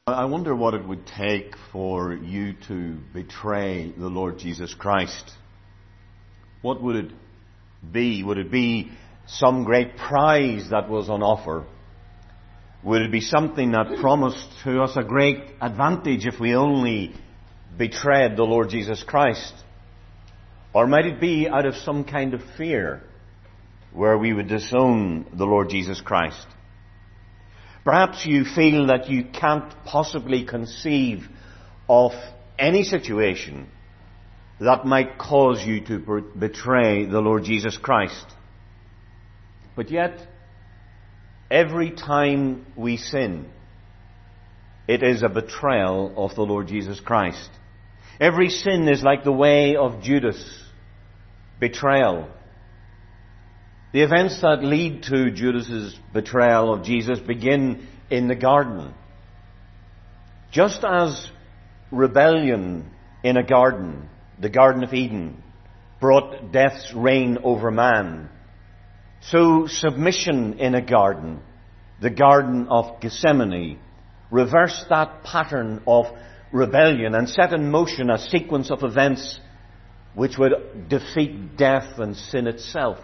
I wonder what it would take for you to betray the Lord Jesus Christ. What would it be? Would it be some great prize that was on offer? Would it be something that promised to us a great advantage if we only betrayed the Lord Jesus Christ? Or might it be out of some kind of fear where we would disown the Lord Jesus Christ? Perhaps you feel that you can't possibly conceive of any situation that might cause you to betray the Lord Jesus Christ. But yet, every time we sin, it is a betrayal of the Lord Jesus Christ. Every sin is like the way of Judas, betrayal. The events that lead to Judas's betrayal of Jesus begin in the garden. Just as rebellion in a garden, the Garden of Eden, brought death's reign over man, so submission in a garden, the Garden of Gethsemane, reversed that pattern of rebellion and set in motion a sequence of events which would defeat death and sin itself.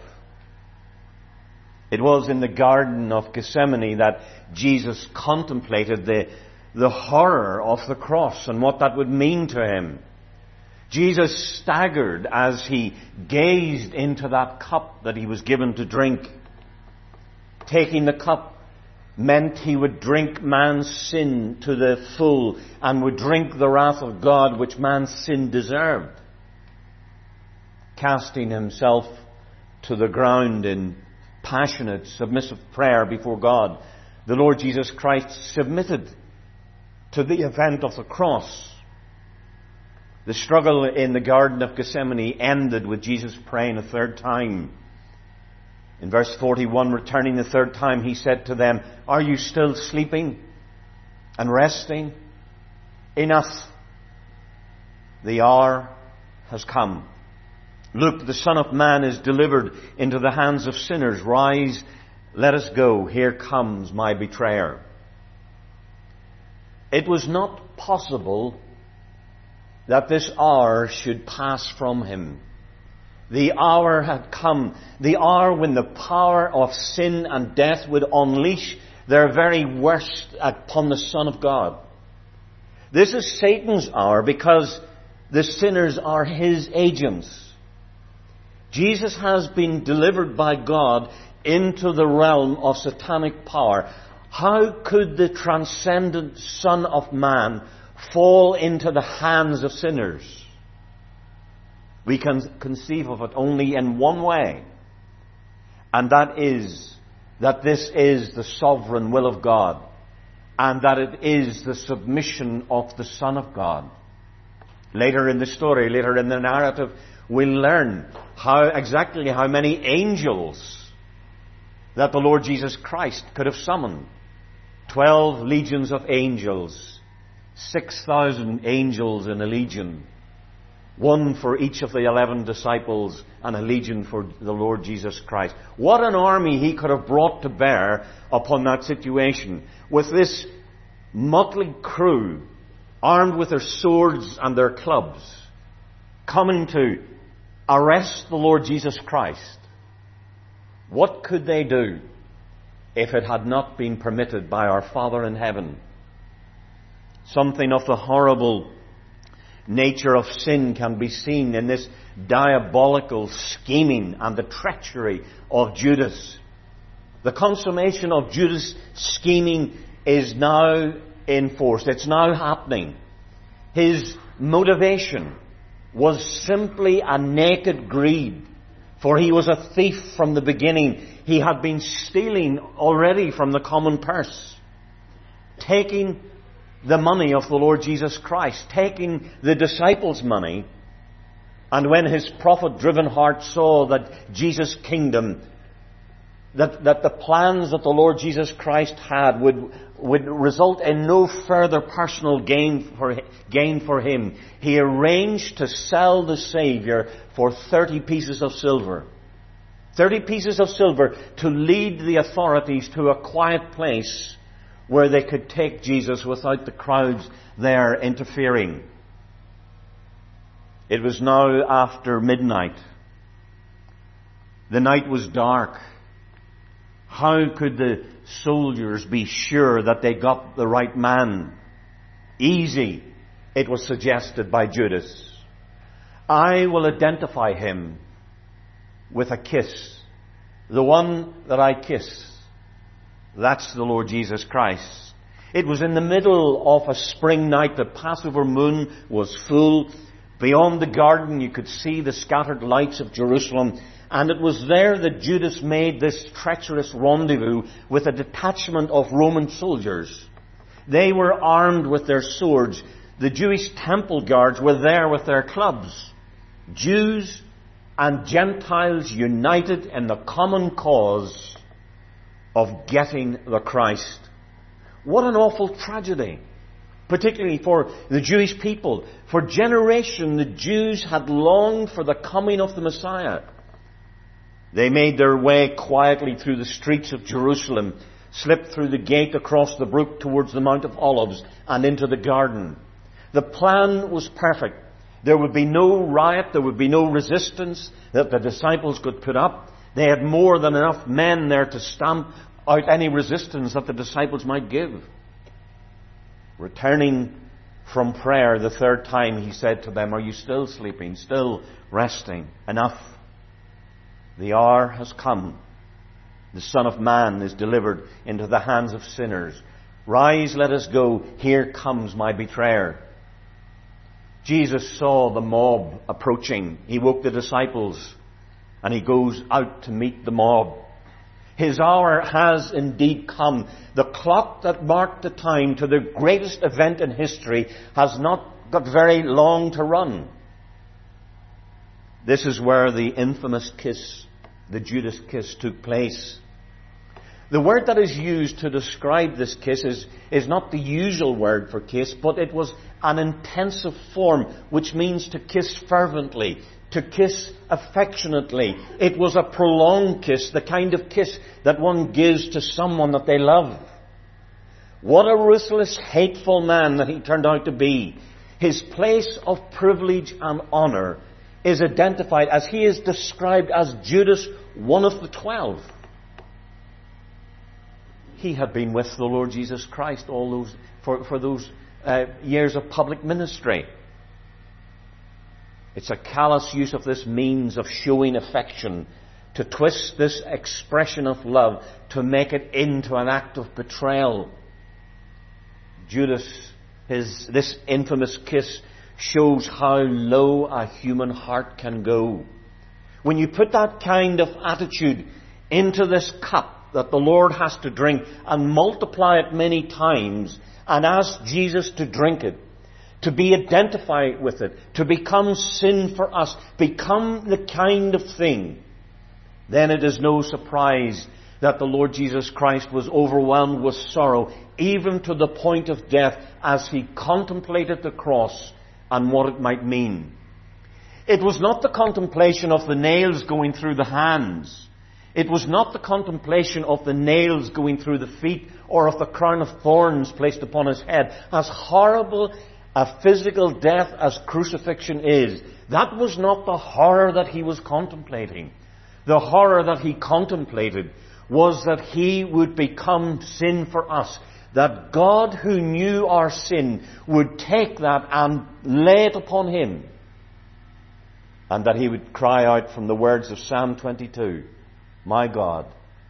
It was in the Garden of Gethsemane that Jesus contemplated the horror of the cross and what that would mean to him. Jesus staggered as he gazed into that cup that he was given to drink. Taking the cup meant he would drink man's sin to the full and would drink the wrath of God which man's sin deserved. Casting himself to the ground in passionate, submissive prayer before God, the Lord Jesus Christ submitted to the event of the cross. The struggle in the Garden of Gethsemane ended with Jesus praying a third time. In verse 41, returning the third time, he said to them, "Are you still sleeping and resting? Enough. The hour has come. Look, the Son of Man is delivered into the hands of sinners. Rise, let us go. Here comes my betrayer." It was not possible that this hour should pass from him. The hour had come. The hour when the power of sin and death would unleash their very worst upon the Son of God. This is Satan's hour because the sinners are his agents. Jesus has been delivered by God into the realm of satanic power. How could the transcendent Son of Man fall into the hands of sinners? We can conceive of it only in one way, and that is that this is the sovereign will of God, and that it is the submission of the Son of God. Later in the story, later in the narrative, we'll learn exactly how many angels that the Lord Jesus Christ could have summoned. 12 legions of angels, 6,000 angels in a legion, one for each of the 11 disciples and a legion for the Lord Jesus Christ. What an army he could have brought to bear upon that situation, with this motley crew armed with their swords and their clubs, coming to arrest the Lord Jesus Christ. What could they do if it had not been permitted by our Father in heaven? Something of the horrible nature of sin can be seen in this diabolical scheming and the treachery of Judas. The consummation of Judas' scheming is now in force. It's now happening. His motivation was simply a naked greed, for he was a thief from the beginning. He had been stealing already from the common purse, taking the money of the Lord Jesus Christ, taking the disciples' money. And when his prophet-driven heart saw that Jesus' kingdom, that the plans that the Lord Jesus Christ had would result in no further personal gain for him, he arranged to sell the Savior for 30 pieces of silver. 30 pieces of silver to lead the authorities to a quiet place where they could take Jesus without the crowds there interfering. It was now after midnight. The night was dark. How could the soldiers be sure that they got the right man? Easy, it was suggested by Judas. I will identify him with a kiss. The one that I kiss, that's the Lord Jesus Christ. It was in the middle of a spring night. The Passover moon was full. Beyond the garden you could see the scattered lights of Jerusalem. And it was there that Judas made this treacherous rendezvous with a detachment of Roman soldiers. They were armed with their swords. The Jewish temple guards were there with their clubs. Jews and Gentiles united in the common cause of getting the Christ. What an awful tragedy, particularly for the Jewish people. For generations, the Jews had longed for the coming of the Messiah. They made their way quietly through the streets of Jerusalem, slipped through the gate across the brook towards the Mount of Olives and into the garden. The plan was perfect. There would be no riot, there would be no resistance that the disciples could put up. They had more than enough men there to stamp out any resistance that the disciples might give. Returning from prayer the third time, he said to them, "Are you still sleeping, still resting? Enough. The hour has come. The Son of Man is delivered into the hands of sinners. Rise, let us go. Here comes my betrayer." Jesus saw the mob approaching. He woke the disciples and he goes out to meet the mob. His hour has indeed come. The clock that marked the time to the greatest event in history has not got very long to run. This is where the infamous kiss, the Judas kiss, took place. The word that is used to describe this kiss is not the usual word for kiss, but it was an intensive form, which means to kiss fervently, to kiss affectionately. It was a prolonged kiss, the kind of kiss that one gives to someone that they love. What a ruthless, hateful man that he turned out to be. His place of privilege and honor is identified as he is described as Judas, one of the 12. He had been with the Lord Jesus Christ all those years of public ministry. It's a callous use of this means of showing affection to twist this expression of love to make it into an act of betrayal. Judas, this infamous kiss shows how low a human heart can go. When you put that kind of attitude into this cup that the Lord has to drink and multiply it many times and ask Jesus to drink it, to be identified with it, to become sin for us, become the kind of thing, then it is no surprise that the Lord Jesus Christ was overwhelmed with sorrow, even to the point of death, as he contemplated the cross and what it might mean. It was not the contemplation of the nails going through the hands. It was not the contemplation of the nails going through the feet or of the crown of thorns placed upon his head. As horrible a physical death as crucifixion is, that was not the horror that he was contemplating. The horror that he contemplated was that he would become sin for us. That God, who knew our sin, would take that and lay it upon him. And that he would cry out from the words of Psalm 22, my God,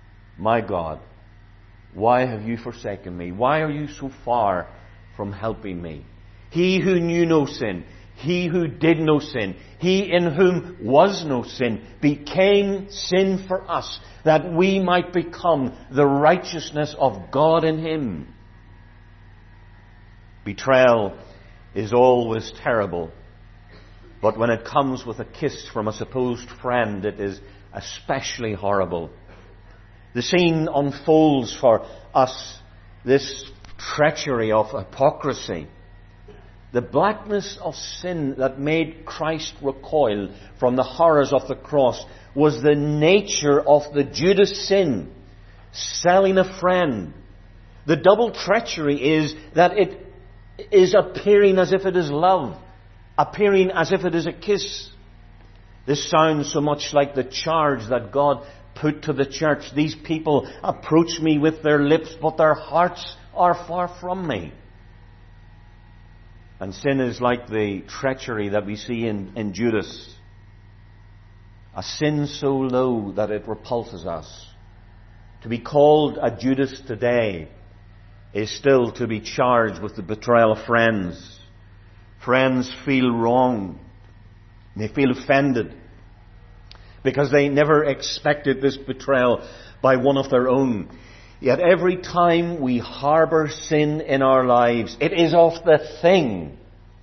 why have you forsaken me? Why are you so far from helping me?" He who knew no sin, he who did no sin, he in whom was no sin, became sin for us, that we might become the righteousness of God in him. Betrayal is always terrible, but when it comes with a kiss from a supposed friend, it is especially horrible. The scene unfolds for us, this treachery of hypocrisy. The blackness of sin that made Christ recoil from the horrors of the cross was the nature of the Judas sin, selling a friend. The double treachery is that it is appearing as if it is love, appearing as if it is a kiss. This sounds so much like the charge that God put to the church. These people approach me with their lips, but their hearts are far from me. And sin is like the treachery that we see in Judas. A sin so low that it repulses us. To be called a Judas today is still to be charged with the betrayal of friends. Friends feel wrong. They feel offended because they never expected this betrayal by one of their own. Yet every time we harbour sin in our lives, it is of the thing,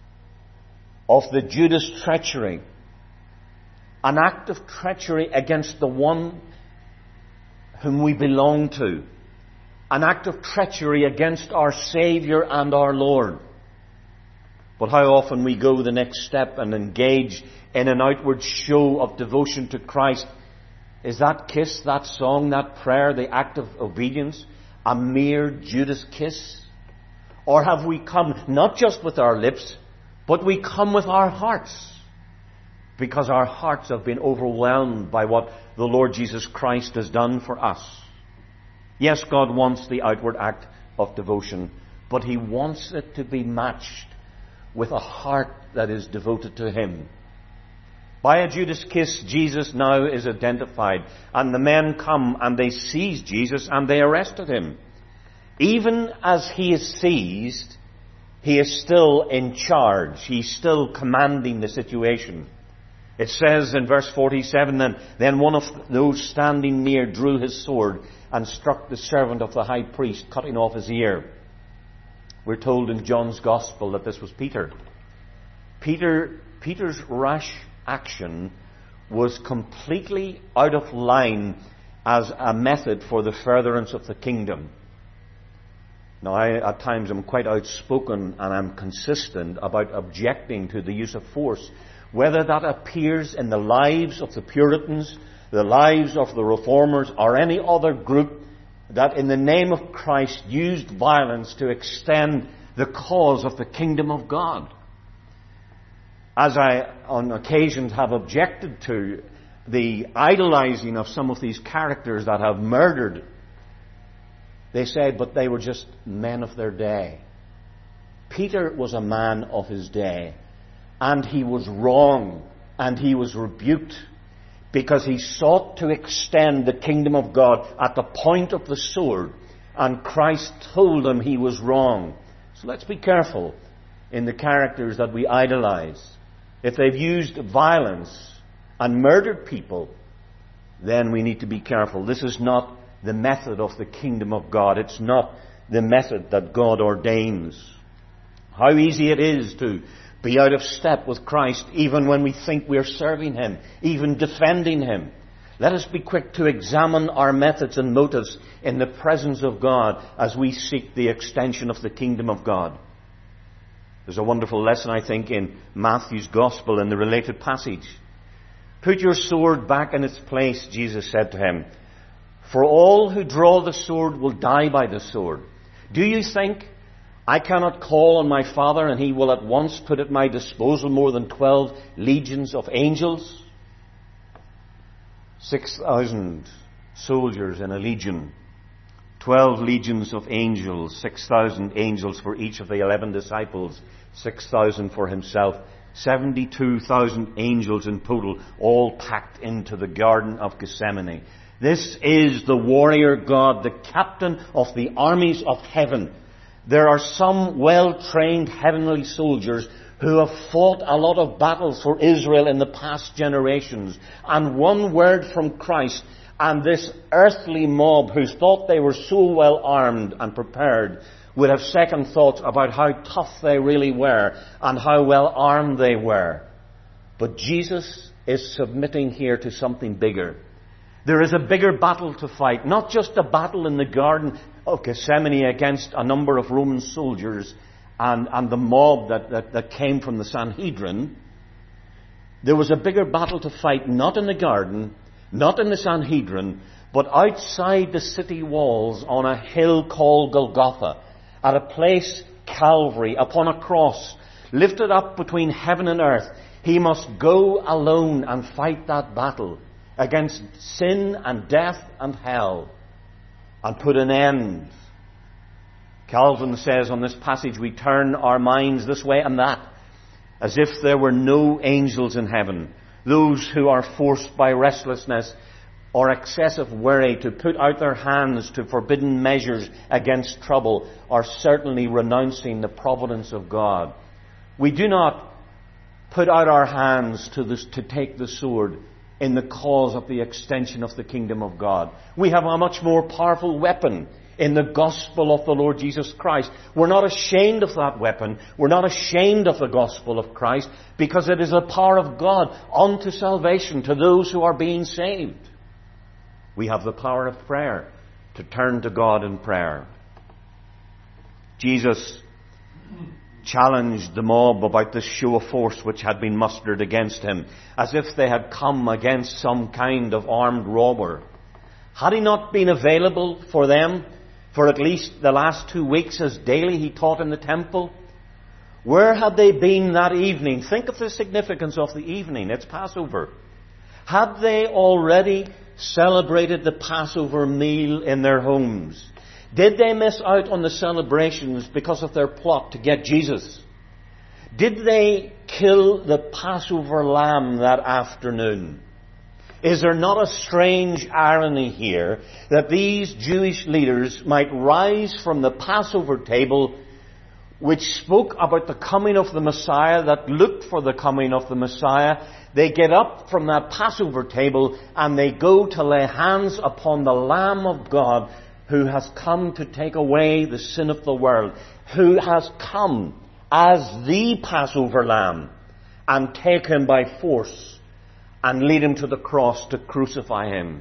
of the Judas treachery, an act of treachery against the one whom we belong to, an act of treachery against our Saviour and our Lord. But how often we go the next step and engage in an outward show of devotion to Christ. Is that kiss, that song, that prayer, the act of obedience, a mere Judas kiss? Or have we come not just with our lips, but we come with our hearts? Because our hearts have been overwhelmed by what the Lord Jesus Christ has done for us. Yes, God wants the outward act of devotion, but He wants it to be matched with a heart that is devoted to Him. By a Judas kiss, Jesus now is identified, and the men come and they seize Jesus and they arrested Him. Even as He is seized, He is still in charge. He's still commanding the situation. It says in verse 47, then one of those standing near drew his sword and struck the servant of the high priest, cutting off his ear. We're told in John's Gospel that this was Peter. Peter's rash action was completely out of line as a method for the furtherance of the kingdom. Now, at times I'm quite outspoken and I'm consistent about objecting to the use of force, whether that appears in the lives of the Puritans, the lives of the Reformers, or any other group that in the name of Christ used violence to extend the cause of the kingdom of God. As I on occasions have objected to the idolizing of some of these characters that have murdered, they say, but they were just men of their day. Peter was a man of his day, and he was wrong, and he was rebuked because he sought to extend the kingdom of God at the point of the sword, and Christ told him he was wrong. So let's be careful in the characters that we idolize. If they've used violence and murdered people, then we need to be careful. This is not the method of the kingdom of God. It's not the method that God ordains. How easy it is to be out of step with Christ, even when we think we're serving Him, even defending Him. Let us be quick to examine our methods and motives in the presence of God as we seek the extension of the kingdom of God. There's a wonderful lesson, I think, in Matthew's Gospel in the related passage. Put your sword back in its place, Jesus said to him. For all who draw the sword will die by the sword. Do you think I cannot call on my Father and He will at once put at my disposal more than 12 legions of angels? 6,000 soldiers in a legion. 12 legions of angels. 6,000 angels for each of the 11 disciples. 6,000 for Himself. 72,000 angels in total, all packed into the Garden of Gethsemane. This is the warrior God, the captain of the armies of heaven. There are some well-trained heavenly soldiers who have fought a lot of battles for Israel in the past generations. And one word from Christ, and this earthly mob who thought they were so well armed and prepared would have second thoughts about how tough they really were and how well armed they were. But Jesus is submitting here to something bigger. There is a bigger battle to fight, not just a battle in the Garden of Gethsemane against a number of Roman soldiers and the mob that came from the Sanhedrin. There was a bigger battle to fight, not in the garden, not in the Sanhedrin, but outside the city walls on a hill called Golgotha, at a place, Calvary, upon a cross, lifted up between heaven and earth, he must go alone and fight that battle against sin and death and hell and put an end. Calvin says on this passage, we turn our minds this way and that, as if there were no angels in heaven. Those who are forced by restlessness or excessive worry to put out their hands to forbidden measures against trouble are certainly renouncing the providence of God. We do not put out our hands to take the sword in the cause of the extension of the kingdom of God. We have a much more powerful weapon in the gospel of the Lord Jesus Christ. We're not ashamed of that weapon. We're not ashamed of the gospel of Christ, because it is the power of God unto salvation to those who are being saved. We have the power of prayer to turn to God in prayer. Jesus challenged the mob about this show of force which had been mustered against him, as if they had come against some kind of armed robber. Had he not been available for them for at least the last 2 weeks, as daily he taught in the temple? Where had they been that evening? Think of the significance of the evening. It's Passover. Had they already celebrated the Passover meal in their homes? Did they miss out on the celebrations because of their plot to get Jesus? Did they kill the Passover lamb that afternoon? Is there not a strange irony here that these Jewish leaders might rise from the Passover table, which spoke about the coming of the Messiah, that looked for the coming of the Messiah? They get up from that Passover table and they go to lay hands upon the Lamb of God, who has come to take away the sin of the world, who has come as the Passover lamb, and take him by force and lead him to the cross to crucify him.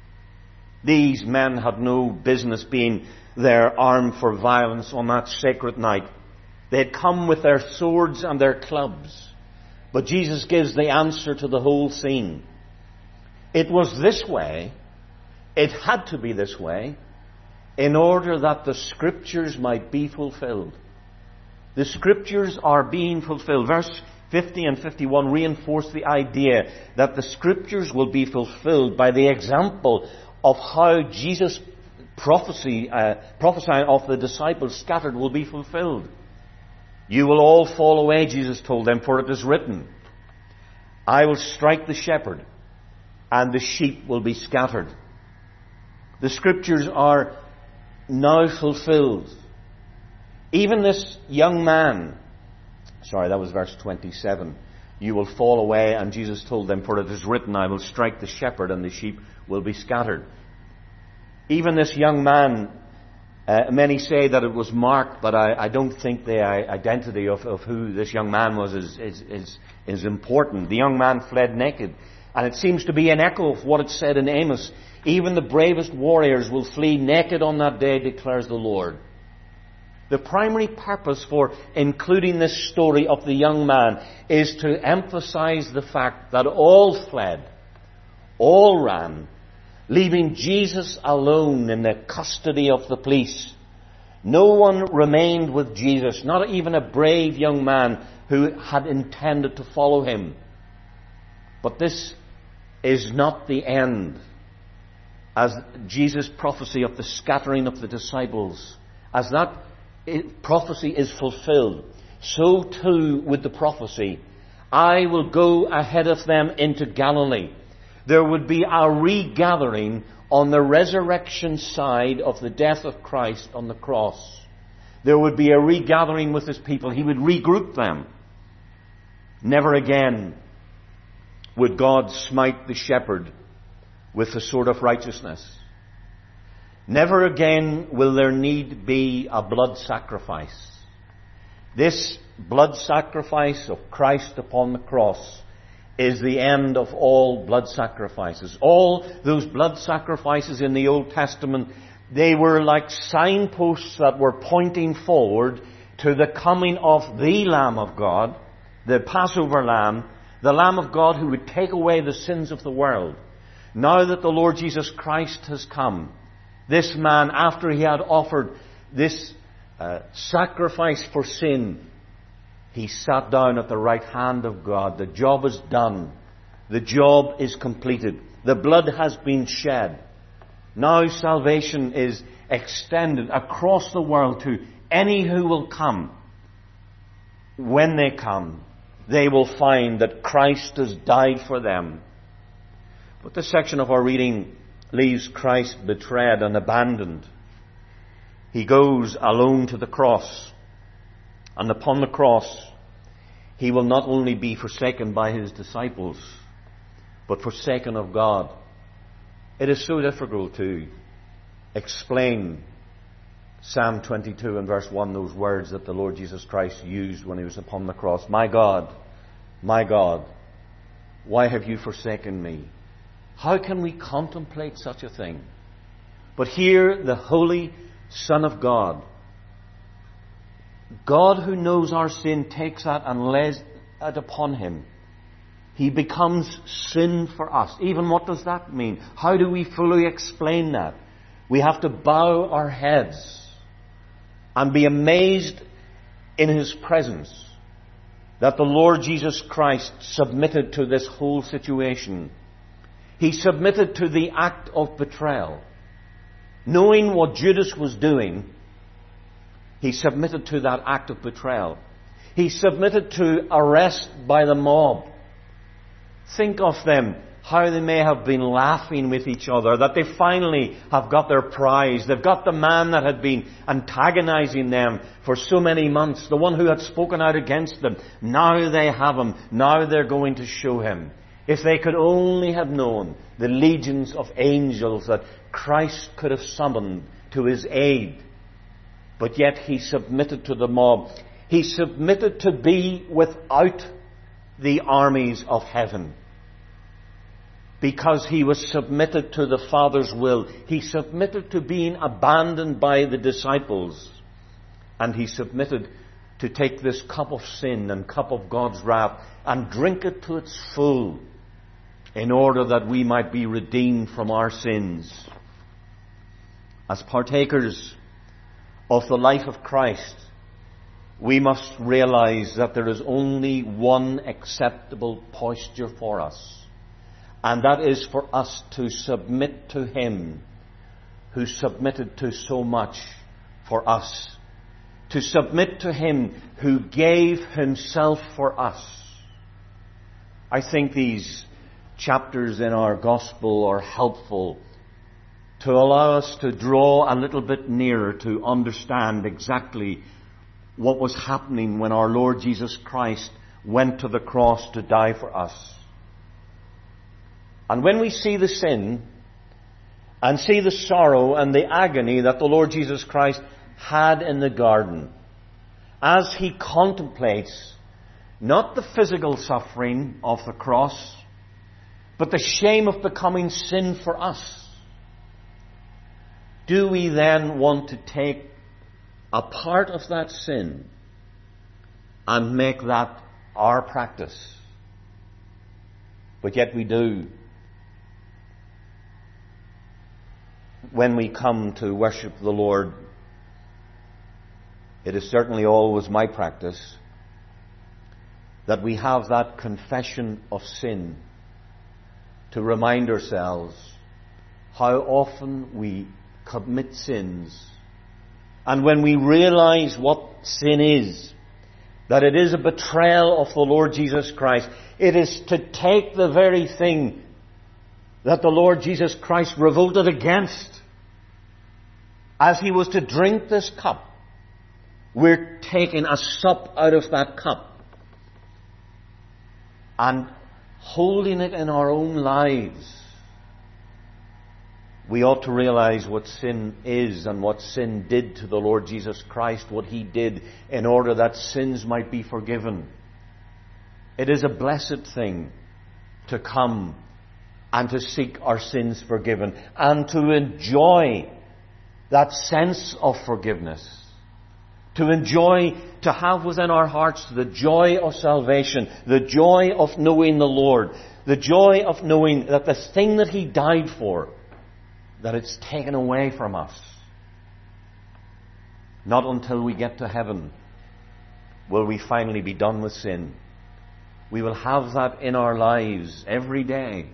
These men had no business being there armed for violence on that sacred night. They had come with their swords and their clubs. But Jesus gives the answer to the whole scene. It was this way, it had to be this way, in order that the Scriptures might be fulfilled. The Scriptures are being fulfilled. Verse 50 and 51 reinforce the idea that the Scriptures will be fulfilled by the example of how Jesus' prophesying of the disciples scattered will be fulfilled. You will all fall away, Jesus told them, for it is written, I will strike the shepherd, and the sheep will be scattered. The Scriptures are now fulfilled. Even this young man, that was verse 27. You will fall away, and Jesus told them, for it is written, I will strike the shepherd, and the sheep will be scattered. Even this young man, many say that it was Mark, but I don't think the identity of who this young man was is important. The young man fled naked, and it seems to be an echo of what it said in Amos. Even the bravest warriors will flee naked on that day, declares the Lord. The primary purpose for including this story of the young man is to emphasize the fact that all fled, all ran, leaving Jesus alone in the custody of the police. No one remained with Jesus, not even a brave young man who had intended to follow him. But this is not the end. As Jesus' prophecy of the scattering of the disciples, as that prophecy is fulfilled, so too with the prophecy, I will go ahead of them into Galilee. There would be a regathering on the resurrection side of the death of Christ on the cross. There would be a regathering with his people. He would regroup them. Never again would God smite the shepherd with the sword of righteousness. Never again will there need be a blood sacrifice. This blood sacrifice of Christ upon the cross is the end of all blood sacrifices. All those blood sacrifices in the Old Testament, they were like signposts that were pointing forward to the coming of the Lamb of God, the Passover Lamb, the Lamb of God who would take away the sins of the world. Now that the Lord Jesus Christ has come, this man, after he had offered this sacrifice for sin, he sat down at the right hand of God. The job is done. The job is completed. The blood has been shed. Now salvation is extended across the world to any who will come. When they come, they will find that Christ has died for them. But this section of our reading leaves Christ betrayed and abandoned. He goes alone to the cross. And upon the cross, he will not only be forsaken by his disciples, but forsaken of God. It is so difficult to explain Psalm 22 and verse 1, those words that the Lord Jesus Christ used when he was upon the cross. My God, why have you forsaken me? How can we contemplate such a thing? But here, the Holy Son of God, God who knows our sin, takes that and lays it upon him. He becomes sin for us. Even what does that mean? How do we fully explain that? We have to bow our heads and be amazed in his presence that the Lord Jesus Christ submitted to this whole situation. He submitted to the act of betrayal. Knowing what Judas was doing, he submitted to that act of betrayal. He submitted to arrest by the mob. Think of them, how they may have been laughing with each other, that they finally have got their prize. They've got the man that had been antagonizing them for so many months, the one who had spoken out against them. Now they have him. Now they're going to show him. If they could only have known the legions of angels that Christ could have summoned to his aid. But yet he submitted to the mob. He submitted to be without the armies of heaven. Because he was submitted to the Father's will. He submitted to being abandoned by the disciples. And he submitted to take this cup of sin and cup of God's wrath and drink it to its full, in order that we might be redeemed from our sins. As partakers of the life of Christ, we must realize that there is only one acceptable posture for us. And that is for us to submit to him who submitted to so much for us. To submit to him who gave himself for us. I think these chapters in our gospel are helpful to allow us to draw a little bit nearer to understand exactly what was happening when our Lord Jesus Christ went to the cross to die for us. And when we see the sin and see the sorrow and the agony that the Lord Jesus Christ had in the garden, as he contemplates not the physical suffering of the cross, but the shame of becoming sin for us, do we then want to take a part of that sin and make that our practice? But yet we do. When we come to worship the Lord, it is certainly always my practice that we have that confession of sin to remind ourselves how often we commit sins. And when we realize what sin is, that it is a betrayal of the Lord Jesus Christ, it is to take the very thing that the Lord Jesus Christ revolted against. As he was to drink this cup, we're taking a sup out of that cup and holding it in our own lives. We ought to realize what sin is and what sin did to the Lord Jesus Christ, what he did in order that sins might be forgiven. It is a blessed thing to come and to seek our sins forgiven and to enjoy that sense of forgiveness. to enjoy, to have within our hearts the joy of salvation, the joy of knowing the Lord, the joy of knowing that the thing that He died for, that it's taken away from us. Not until we get to heaven will we finally be done with sin. We will have that in our lives every day.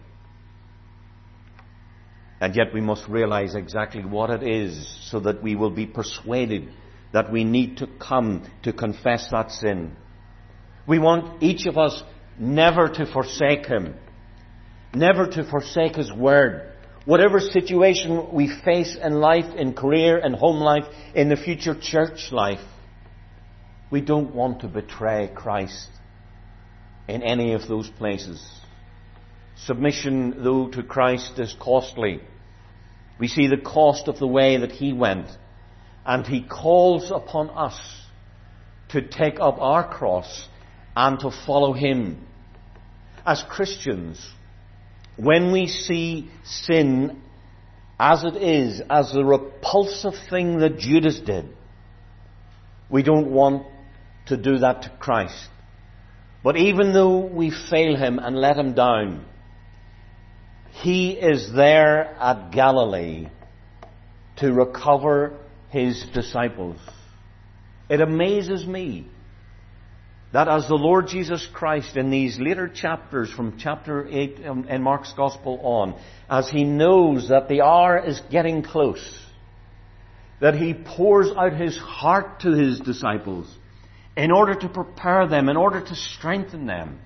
And yet we must realize exactly what it is so that we will be persuaded that we need to come to confess that sin. We want each of us never to forsake Him, never to forsake His Word. Whatever situation we face in life, in career, in home life, in the future church life, we don't want to betray Christ in any of those places. Submission, though, to Christ is costly. We see the cost of the way that He went. And He calls upon us to take up our cross and to follow Him. As Christians, when we see sin as it is, as the repulsive thing that Judas did, we don't want to do that to Christ. But even though we fail Him and let Him down, He is there at Galilee to recover His disciples. It amazes me that as the Lord Jesus Christ in these later chapters from chapter 8 in Mark's Gospel on, as He knows that the hour is getting close, that He pours out His heart to His disciples in order to prepare them, in order to strengthen them.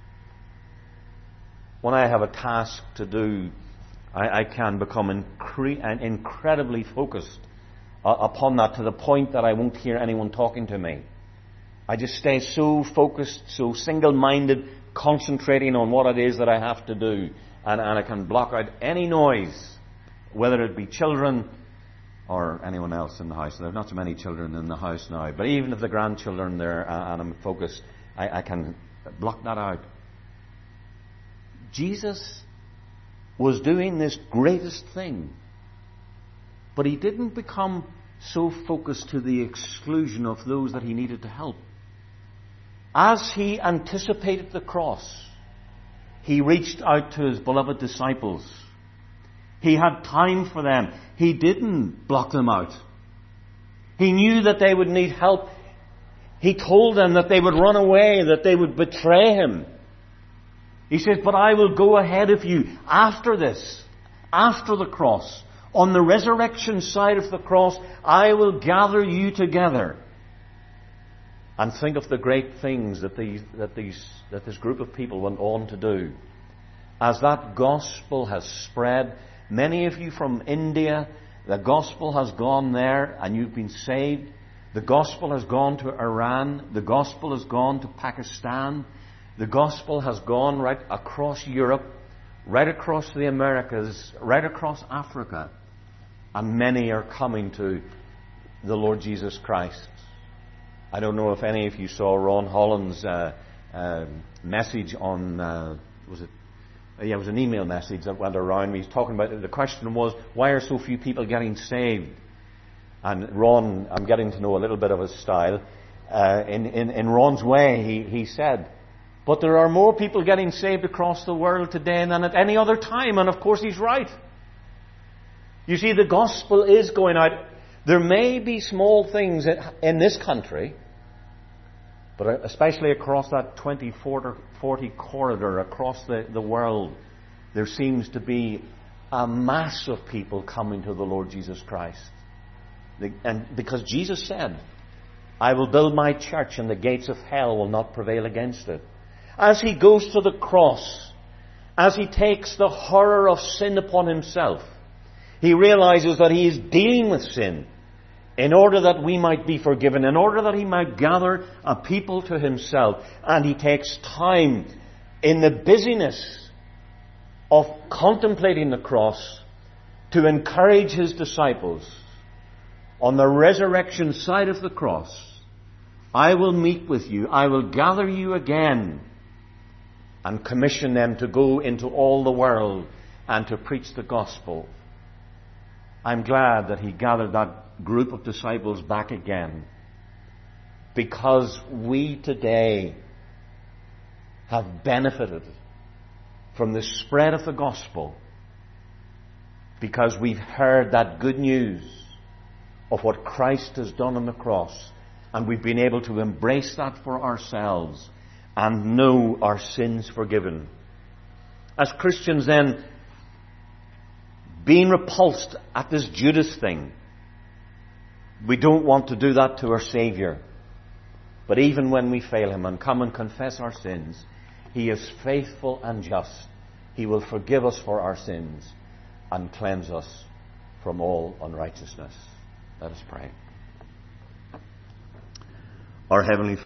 When I have a task to do, I can become incredibly focused upon that, to the point that I won't hear anyone talking to me. I just stay so focused, so single-minded, concentrating on what it is that I have to do. And I can block out any noise, whether it be children or anyone else in the house. There are not so many children in the house now, but even if the grandchildren there and I'm focused, I can block that out. Jesus was doing this greatest thing, but He didn't become so focused to the exclusion of those that He needed to help. As He anticipated the cross, He reached out to His beloved disciples. He had time for them. He didn't block them out. He knew that they would need help. He told them that they would run away, that they would betray Him. He says, but I will go ahead of you after this, after the cross. On the resurrection side of the cross, I will gather you together. And think of the great things that this group of people went on to do. As that gospel has spread, many of you from India, the gospel has gone there and you've been saved. The gospel has gone to Iran. The gospel has gone to Pakistan. The gospel has gone right across Europe, right across the Americas, right across Africa. And many are coming to the Lord Jesus Christ. I don't know if any of you saw Ron Holland's message on, it was an email message that went around. He was talking about, the question was, why are so few people getting saved? And Ron, I'm getting to know a little bit of his style. In Ron's way, he said, but there are more people getting saved across the world today than at any other time. And of course he's right. You see, the gospel is going out. There may be small things in this country, but especially across that 2040 corridor across the world, there seems to be a mass of people coming to the Lord Jesus Christ. And because Jesus said, I will build my church and the gates of hell will not prevail against it. As He goes to the cross, as He takes the horror of sin upon Himself, He realizes that He is dealing with sin in order that we might be forgiven, in order that He might gather a people to Himself. And He takes time in the busyness of contemplating the cross to encourage His disciples. On the resurrection side of the cross, I will meet with you, I will gather you again, and commission them to go into all the world and to preach the gospel. I'm glad that He gathered that group of disciples back again. because we today have benefited from the spread of the gospel, because we've heard that good news of what Christ has done on the cross, and we've been able to embrace that for ourselves and know our sins forgiven. As Christians then, being repulsed at this Judas thing, we don't want to do that to our Saviour. But even when we fail Him and come and confess our sins, He is faithful and just. He will forgive us for our sins and cleanse us from all unrighteousness. Let us pray. Our Heavenly